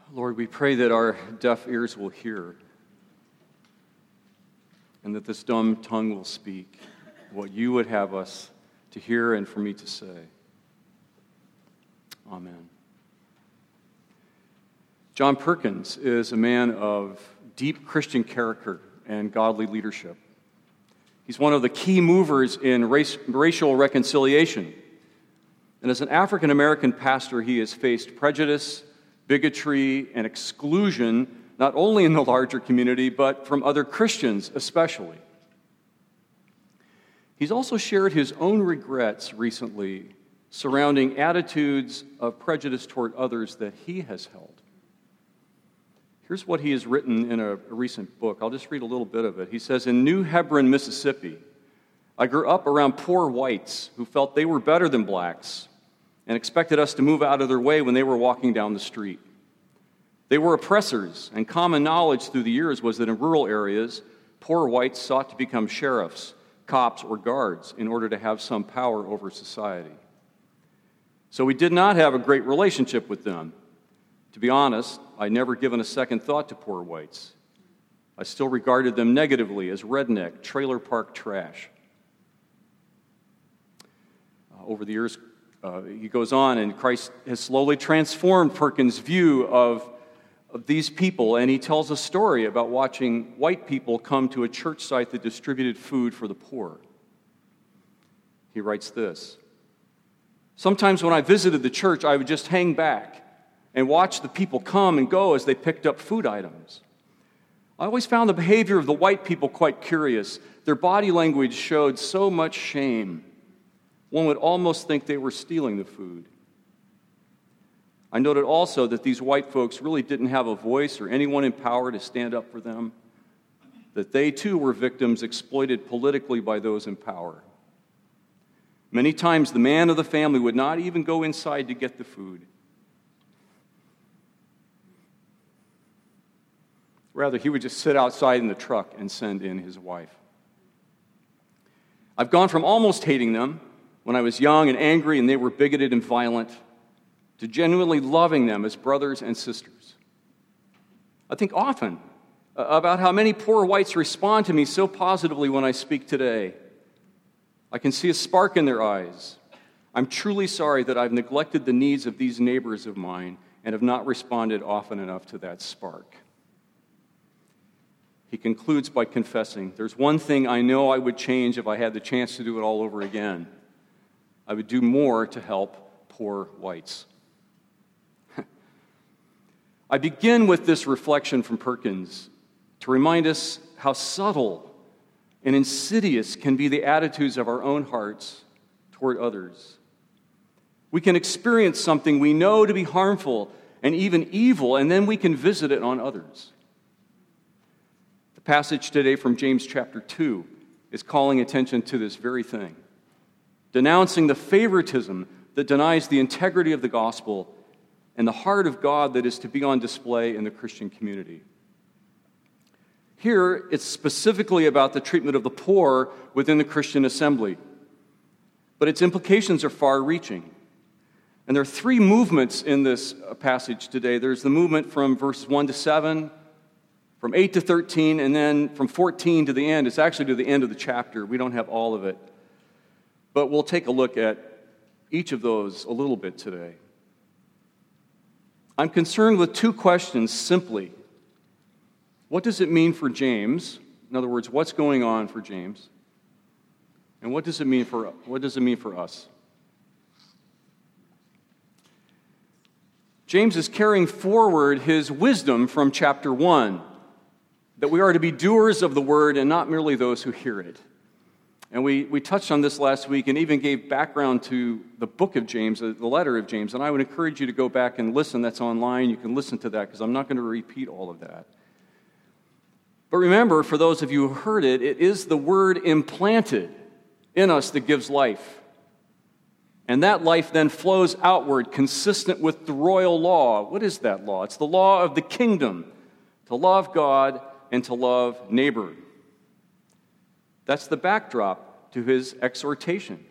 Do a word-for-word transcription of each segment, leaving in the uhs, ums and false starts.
Lord, we pray that our deaf ears will hear and that this dumb tongue will speak what you would have us to hear and for me to say. Amen. John Perkins is a man of deep Christian character and godly leadership. He's one of the key movers in race, racial reconciliation. And as an African-American pastor, he has faced prejudice, bigotry, and exclusion, not only in the larger community, but from other Christians especially. He's also shared his own regrets recently surrounding attitudes of prejudice toward others that he has held. Here's what he has written in a, a recent book. I'll just read a little bit of it. He says, "In New Hebron, Mississippi, I grew up around poor whites who felt they were better than blacks and expected us to move out of their way when they were walking down the street. They were oppressors, and common knowledge through the years was that in rural areas, poor whites sought to become sheriffs, cops, or guards in order to have some power over society. So we did not have a great relationship with them. To be honest, I'd never given a second thought to poor whites. I still regarded them negatively as redneck, trailer park trash." Uh, over the years, uh, he goes on, and Christ has slowly transformed Perkins' view of, of these people, and he tells a story about watching white people come to a church site that distributed food for the poor. He writes this: "Sometimes when I visited the church, I would just hang back and watch the people come and go as they picked up food items. I always found the behavior of the white people quite curious. Their body language showed so much shame. One would almost think they were stealing the food. I noted also that these white folks really didn't have a voice or anyone in power to stand up for them, that they too were victims exploited politically by those in power. Many times the man of the family would not even go inside to get the food. Rather, he would just sit outside in the truck and send in his wife. I've gone from almost hating them when I was young and angry and they were bigoted and violent, to genuinely loving them as brothers and sisters. I think often about how many poor whites respond to me so positively when I speak today. I can see a spark in their eyes. I'm truly sorry that I've neglected the needs of these neighbors of mine and have not responded often enough to that spark." He concludes by confessing, "There's one thing I know I would change if I had the chance to do it all over again. I would do more to help poor whites." I begin with this reflection from Perkins to remind us how subtle and insidious can be the attitudes of our own hearts toward others. We can experience something we know to be harmful and even evil, and then we can visit it on others. The passage today from James chapter two is calling attention to this very thing, denouncing the favoritism that denies the integrity of the gospel and the heart of God that is to be on display in the Christian community. Here, it's specifically about the treatment of the poor within the Christian assembly, but its implications are far-reaching. And there are three movements in this passage today. There's the movement from verses one to seven, from eight to thirteen, and then from fourteen to the end. It's actually to the end of the chapter. We don't have all of it. But we'll take a look at each of those a little bit today. I'm concerned with two questions simply. What does it mean for James? In other words, what's going on for James? And what does it mean for what does it mean for us? James is carrying forward his wisdom from chapter one, that we are to be doers of the word and not merely those who hear it. And we, we touched on this last week and even gave background to the book of James, the letter of James. And I would encourage you to go back and listen. That's online. You can listen to that because I'm not going to repeat all of that. But remember, for those of you who heard it, it is the word implanted in us that gives life. And that life then flows outward, consistent with the royal law. What is that law? It's the law of the kingdom, to love God and to love neighbor. That's the backdrop to his exhortation.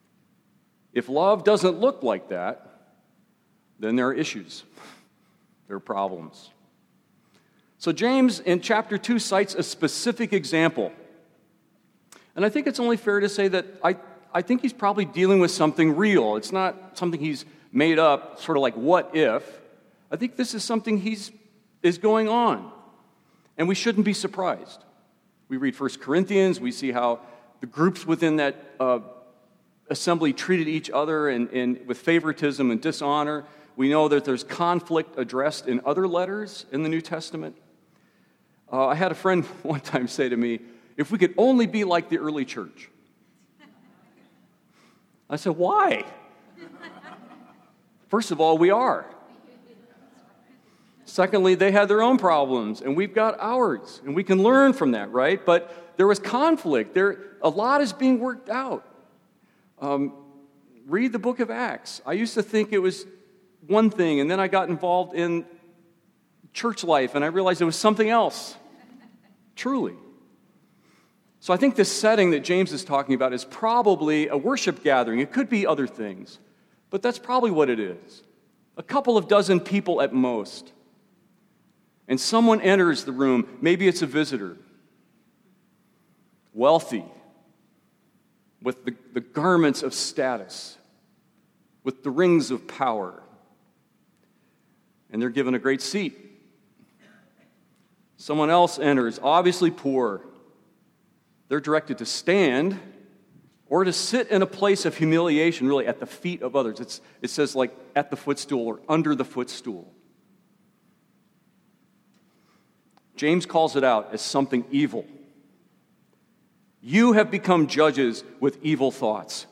If love doesn't look like that, then there are issues. their problems. So James in chapter two cites a specific example. And I think it's only fair to say that I, I think he's probably dealing with something real. It's not something he's made up, sort of like what if. I think this is something he's is going on. And we shouldn't be surprised. We read First Corinthians, we see how the groups within that uh, assembly treated each other and, and with favoritism and dishonor. We know that there's conflict addressed in other letters in the New Testament. Uh, I had a friend one time say to me, if we could only be like the early church. I said, why? First of all, we are. Secondly, they had their own problems, and we've got ours, and we can learn from that, right? But there was conflict. There, a lot is being worked out. Um, read the book of Acts. I used to think it was one thing, and then I got involved in church life, and I realized it was something else, truly. So I think this setting that James is talking about is probably a worship gathering. It could be other things, but that's probably what it is. A couple of dozen people at most. And someone enters the room, maybe it's a visitor, wealthy, with the, the garments of status, with the rings of power, and they're given a great seat. Someone else enters, obviously poor. They're directed to stand or to sit in a place of humiliation, really at the feet of others. It's, it says like at the footstool or under the footstool. James calls it out as something evil. You have become judges with evil thoughts.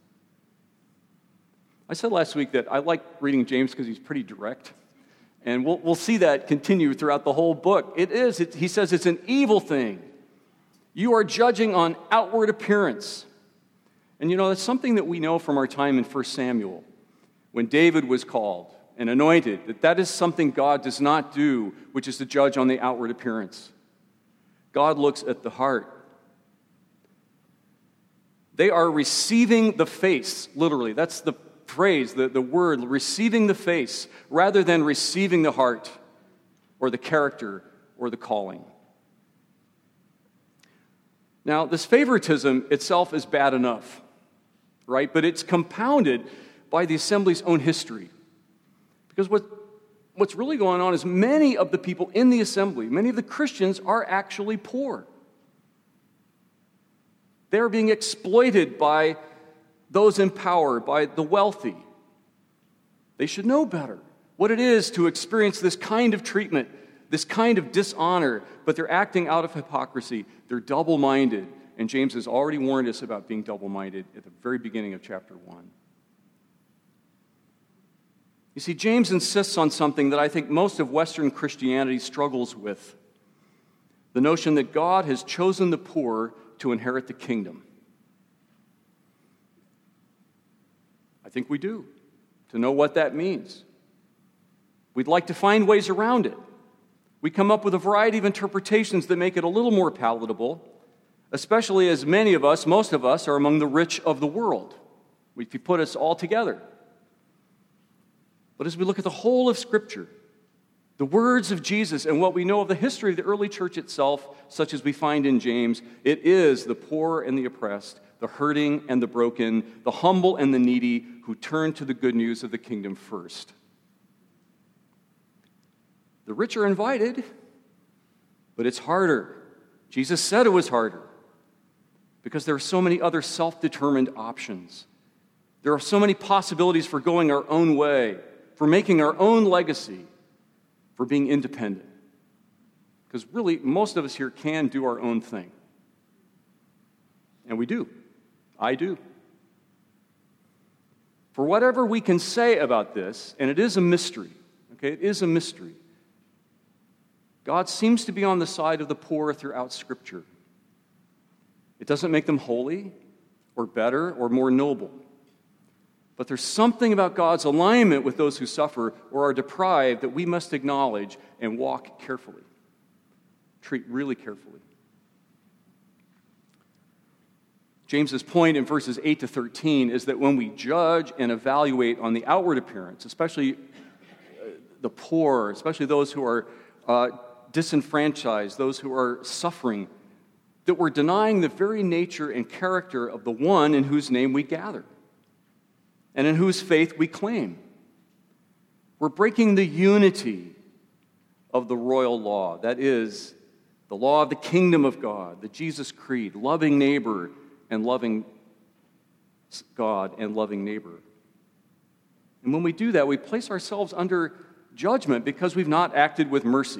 I said last week that I like reading James because he's pretty direct. And we'll, we'll see that continue throughout the whole book. It is. It, he says it's an evil thing. You are judging on outward appearance. And you know, that's something that we know from our time in First Samuel, when David was called and anointed, that that is something God does not do, which is to judge on the outward appearance. God looks at the heart. They are receiving the face, literally. That's the phrase, the, the word, receiving the face, rather than receiving the heart or the character or the calling. Now, this favoritism itself is bad enough, right? But it's compounded by the assembly's own history. Because what, what's really going on is many of the people in the assembly, many of the Christians, are actually poor. They're being exploited by those in power, by the wealthy. They should know better what it is to experience this kind of treatment, this kind of dishonor, but they're acting out of hypocrisy. They're double-minded, and James has already warned us about being double-minded at the very beginning of chapter one. You see, James insists on something that I think most of Western Christianity struggles with, the notion that God has chosen the poor to inherit the kingdom. I think we do, to know what that means. We'd like to find ways around it. We come up with a variety of interpretations that make it a little more palatable, especially as many of us, most of us, are among the rich of the world, if you put us all together. But as we look at the whole of Scripture, the words of Jesus and what we know of the history of the early church itself, such as we find in James, it is the poor and the oppressed, the hurting and the broken, the humble and the needy who turn to the good news of the kingdom first. The rich are invited, but it's harder. Jesus said it was harder because there are so many other self-determined options. There are so many possibilities for going our own way, for making our own legacy, for being independent. Because really, most of us here can do our own thing. And we do. I do. For whatever we can say about this, and it is a mystery, okay, it is a mystery, God seems to be on the side of the poor throughout Scripture. It doesn't make them holy or better or more noble. But there's something about God's alignment with those who suffer or are deprived that we must acknowledge and walk carefully, treat really carefully. James's point in verses eight to thirteen is that when we judge and evaluate on the outward appearance, especially the poor, especially those who are uh, disenfranchised, those who are suffering, that we're denying the very nature and character of the one in whose name we gather and in whose faith we claim. We're breaking the unity of the royal law, that is, the law of the kingdom of God, the Jesus Creed, loving neighbor and loving God and loving neighbor. And when we do that, we place ourselves under judgment because we've not acted with mercy.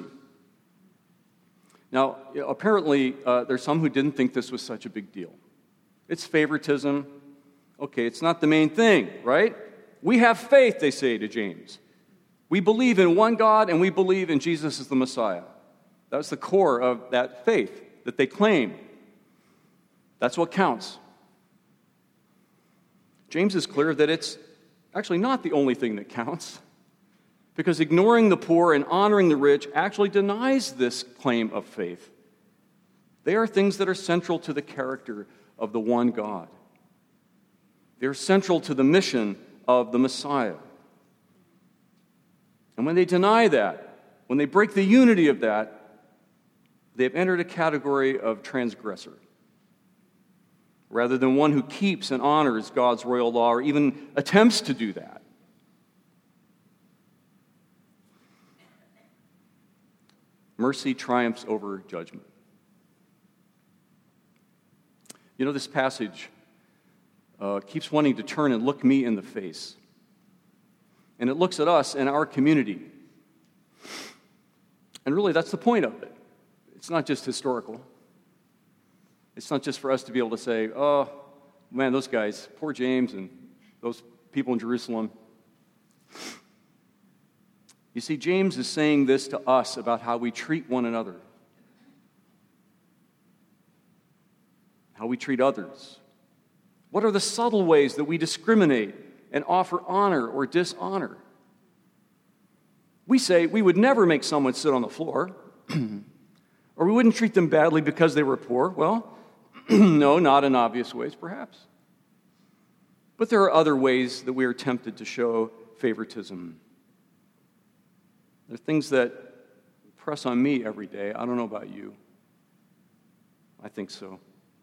Now, apparently, uh, there's some who didn't think this was such a big deal. It's favoritism. Okay, it's not the main thing, right? We have faith, they say to James. We believe in one God, and we believe in Jesus as the Messiah. That's the core of that faith that they claim. That's what counts. James is clear that it's actually not the only thing that counts, because ignoring the poor and honoring the rich actually denies this claim of faith. They are things that are central to the character of the one God. They're central to the mission of the Messiah. And when they deny that, when they break the unity of that, they've entered a category of transgressor, rather than one who keeps and honors God's royal law or even attempts to do that. Mercy triumphs over judgment. You know, this passage uh, keeps wanting to turn and look me in the face. And it looks at us and our community. And really, that's the point of it. It's not just historical. It's not just for us to be able to say, oh, man, those guys, poor James and those people in Jerusalem. You see, James is saying this to us about how we treat one another, how we treat others. What are the subtle ways that we discriminate and offer honor or dishonor? We say we would never make someone sit on the floor, or we wouldn't treat them badly because they were poor. Well, no, not in obvious ways, perhaps. But there are other ways that we are tempted to show favoritism. There are things that press on me every day. I don't know about you. I think so.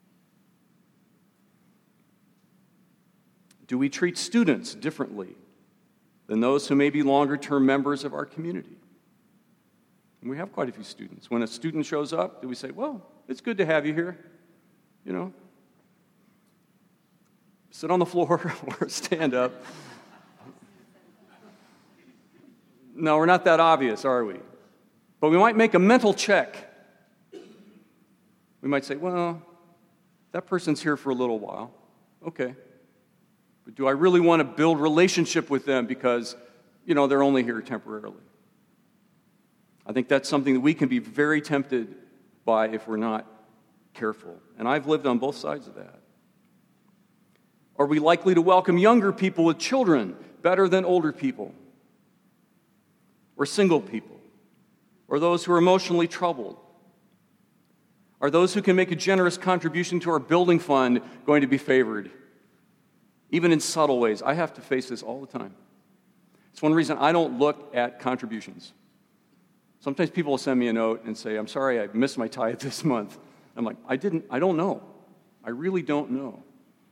Do we treat students differently than those who may be longer-term members of our community? And we have quite a few students. When a student shows up, do we say, well, it's good to have you here, you know? Sit on the floor or stand up. No, we're not that obvious, are we? But we might make a mental check. We might say, well, that person's here for a little while. Okay. But do I really want to build relationship with them because, you know, they're only here temporarily? I think that's something that we can be very tempted by if we're not careful. And I've lived on both sides of that. Are we likely to welcome younger people with children better than older people? Or single people? Or those who are emotionally troubled? Are those who can make a generous contribution to our building fund going to be favored? Even in subtle ways. I have to face this all the time. It's one reason I don't look at contributions. Sometimes people will send me a note and say, I'm sorry, I missed my tithe this month. I'm like, I didn't, I don't know. I really don't know.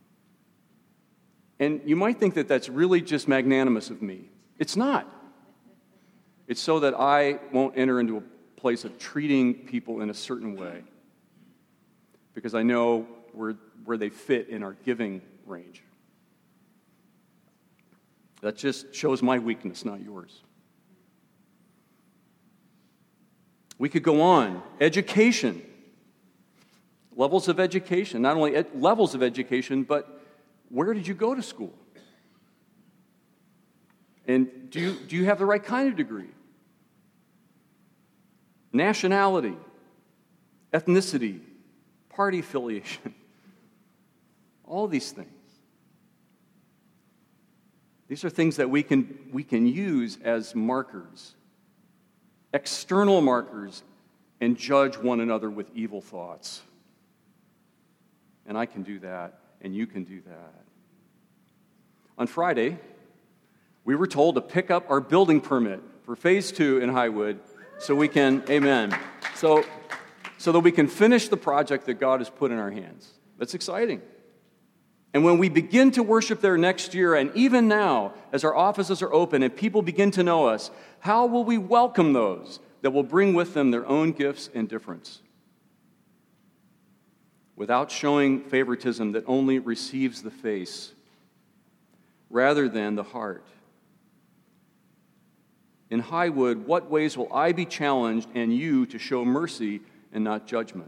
And you might think that that's really just magnanimous of me. It's not. It's so that I won't enter into a place of treating people in a certain way, because I know where, where they fit in our giving range. That just shows my weakness, not yours. We could go on. Education. Levels of education. Not only ed- levels of education, but where did you go to school? And do you, do you have the right kind of degree? Nationality, ethnicity, party affiliation, all these things. These are things that we can, we can use as markers, external markers, and judge one another with evil thoughts. And I can do that, and you can do that. On Friday, we were told to pick up our building permit for phase two in Highwood, so we can, amen, so, so that we can finish the project that God has put in our hands. That's exciting. And when we begin to worship there next year, and even now, as our offices are open and people begin to know us, how will we welcome those that will bring with them their own gifts and difference, without showing favoritism that only receives the face rather than the heart? In Highwood, what ways will I be challenged and you to show mercy and not judgment?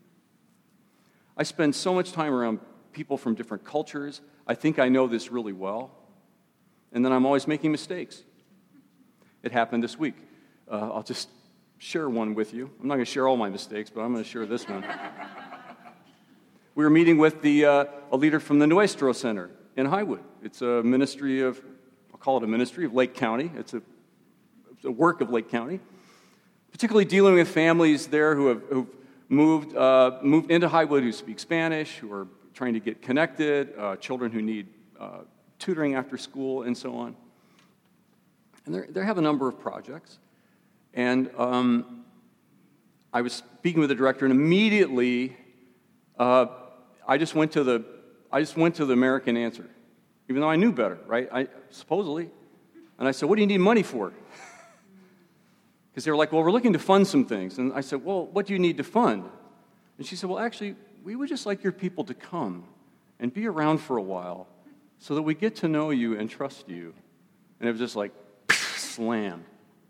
I spend so much time around people from different cultures. I think I know this really well. And then I'm always making mistakes. It happened this week. Uh, I'll just share one with you. I'm not going to share all my mistakes, but I'm going to share this one. We were meeting with the uh, a leader from the Nuestro Center in Highwood. It's a ministry of, I'll call it a ministry of Lake County. It's a the work of Lake County, particularly dealing with families there who have who've moved uh, moved into Highwood, who speak Spanish, who are trying to get connected, uh, children who need uh, tutoring after school, and so on. And they have a number of projects. And um, I was speaking with the director, and immediately uh, I just went to the I just went to the American answer, even though I knew better, right? I supposedly, and I said, "What do you need money for?" Because they were like, well, we're looking to fund some things. And I said, well, what do you need to fund? And she said, well, actually, we would just like your people to come and be around for a while so that we get to know you and trust you. And it was just like, slam.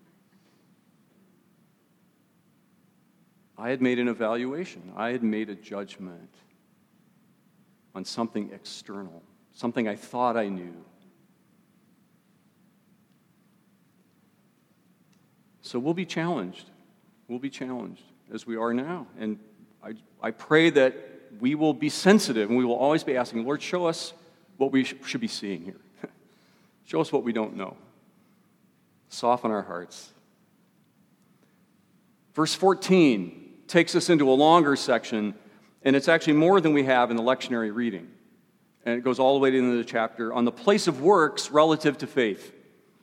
I had made an evaluation. I had made a judgment on something external, something I thought I knew. So we'll be challenged. We'll be challenged as we are now. And I, I pray that we will be sensitive and we will always be asking, Lord, show us what we sh- should be seeing here. Show us what we don't know. Soften our hearts. Verse fourteen takes us into a longer section, and it's actually more than we have in the lectionary reading. And it goes all the way to the end of the chapter on the place of works relative to faith.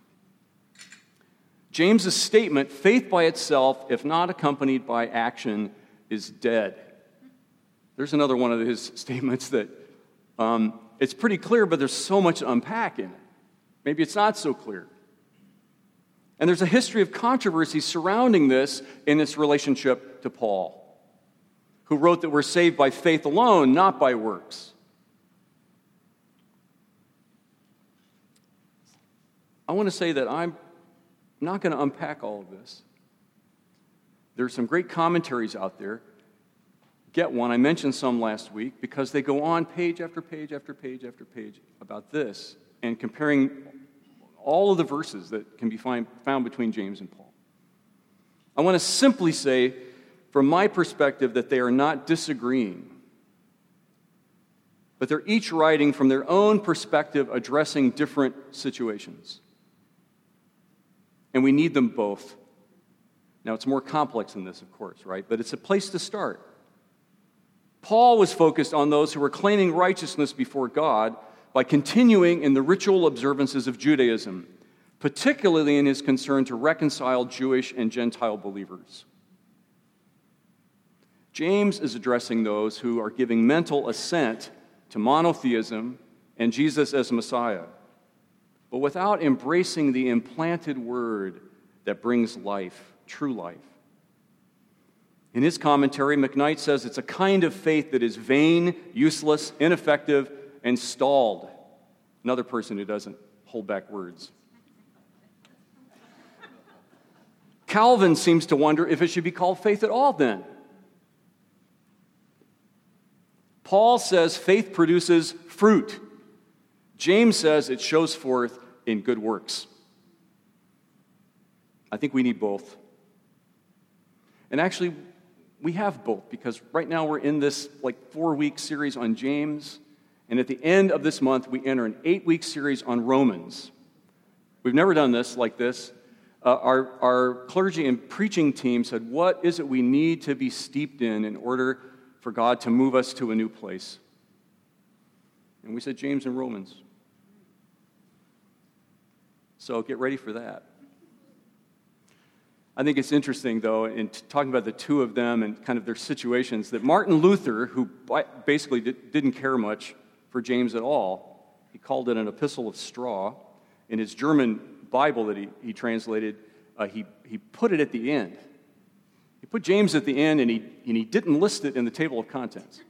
James's statement, faith by itself, if not accompanied by action, is dead. There's another one of his statements that um, it's pretty clear, but there's so much to unpack in it. Maybe it's not so clear. And there's a history of controversy surrounding this in its relationship to Paul, who wrote that we're saved by faith alone, not by works. I want to say that I'm I'm not going to unpack all of this. There's some great commentaries out there. Get one. I mentioned some last week because they go on page after page after page after page about this and comparing all of the verses that can be find, found between James and Paul. I want to simply say, from my perspective, that they are not disagreeing, but they're each writing from their own perspective, addressing different situations. And we need them both. Now, it's more complex than this, of course, right? But it's a place to start. Paul was focused on those who were claiming righteousness before God by continuing in the ritual observances of Judaism, particularly in his concern to reconcile Jewish and Gentile believers. James is addressing those who are giving mental assent to monotheism and Jesus as Messiah, but without embracing the implanted word that brings life, true life. In his commentary, McKnight says it's a kind of faith that is vain, useless, ineffective, and stalled. Another person who doesn't hold back words. Calvin seems to wonder if it should be called faith at all then. Paul says faith produces fruit. James says it shows forth in good works. I think we need both. And actually, we have both, because right now we're in this like four-week series on James, and at the end of this month, we enter an eight-week series on Romans. We've never done this like this. Uh, our, our clergy and preaching team said, what is it we need to be steeped in in order for God to move us to a new place? And we said James and Romans. So get ready for that. I think it's interesting, though, in t- talking about the two of them and kind of their situations, that Martin Luther, who basically did, didn't care much for James at all, he called it an epistle of straw. In his German Bible that he, he translated, uh, he, he put it at the end. He put James at the end, and he, and he didn't list it in the table of contents.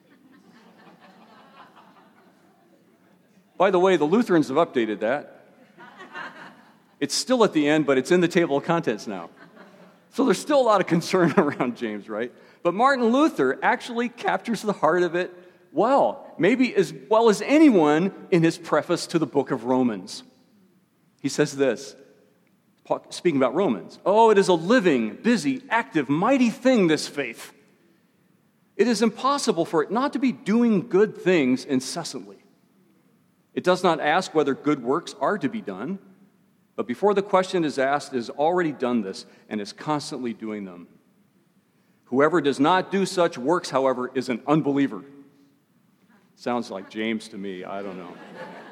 By the way, the Lutherans have updated that. It's still at the end, but it's in the table of contents now. So there's still a lot of concern around James, right? But Martin Luther actually captures the heart of it well, maybe as well as anyone in his preface to the book of Romans. He says this, speaking about Romans, "Oh, it is a living, busy, active, mighty thing, this faith. It is impossible for it not to be doing good things incessantly. It does not ask whether good works are to be done, but before the question is asked, it has already done this and is constantly doing them. Whoever does not do such works, however, is an unbeliever." Sounds like James to me. I don't know.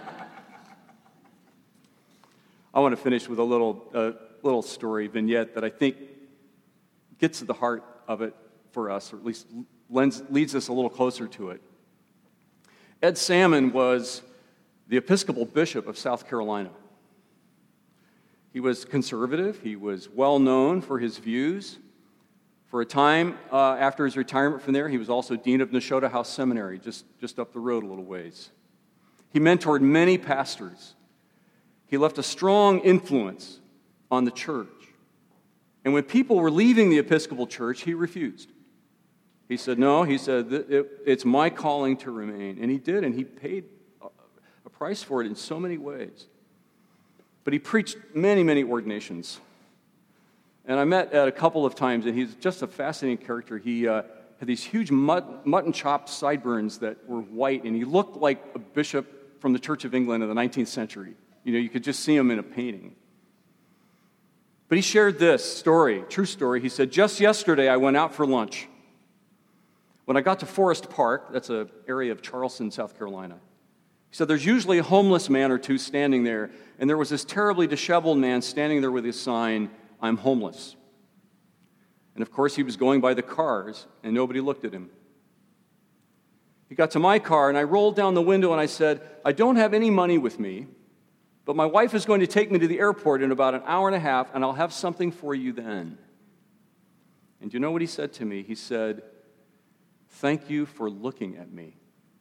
I want to finish with a little, uh, little story vignette that I think gets to the heart of it for us, or at least lends, leads us a little closer to it. Ed Salmon was the Episcopal Bishop of South Carolina. He was conservative. He was well known for his views. For a time uh, after his retirement from there, he was also dean of Nashotah House Seminary, just, just up the road a little ways. He mentored many pastors. He left a strong influence on the church. And when people were leaving the Episcopal Church, he refused. He said, no, he said, it's my calling to remain. And he did, and he paid a price for it in so many ways. But he preached many, many ordinations. And I met at a couple of times, and he's just a fascinating character. He uh, had these huge mut- mutton-chopped sideburns that were white, and he looked like a bishop from the Church of England in the nineteenth century. You know, you could just see him in a painting. But he shared this story, true story. He said, "Just yesterday I went out for lunch. When I got to Forest Park," that's an area of Charleston, South Carolina, he said, "there's usually a homeless man or two standing there, and there was this terribly disheveled man standing there with his sign, 'I'm homeless.' And of course, he was going by the cars, and nobody looked at him. He got to my car, and I rolled down the window, and I said, 'I don't have any money with me, but my wife is going to take me to the airport in about an hour and a half, and I'll have something for you then.' And do you know what he said to me? He said, 'Thank you for looking at me.'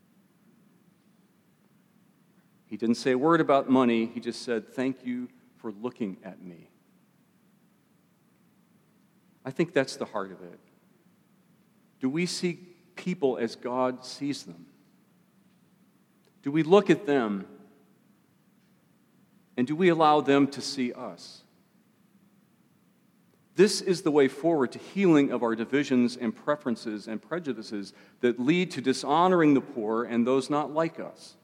He didn't say a word about money. He just said, 'Thank you for looking at me.'" I think that's the heart of it. Do we see people as God sees them? Do we look at them, and do we allow them to see us? This is the way forward to healing of our divisions and preferences and prejudices that lead to dishonoring the poor and those not like us.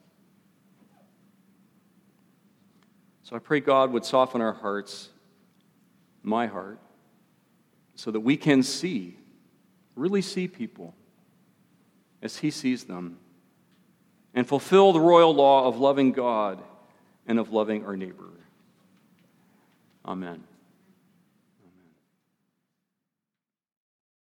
So I pray God would soften our hearts, my heart, so that we can see, really see people as He sees them, and fulfill the royal law of loving God and of loving our neighbor. Amen.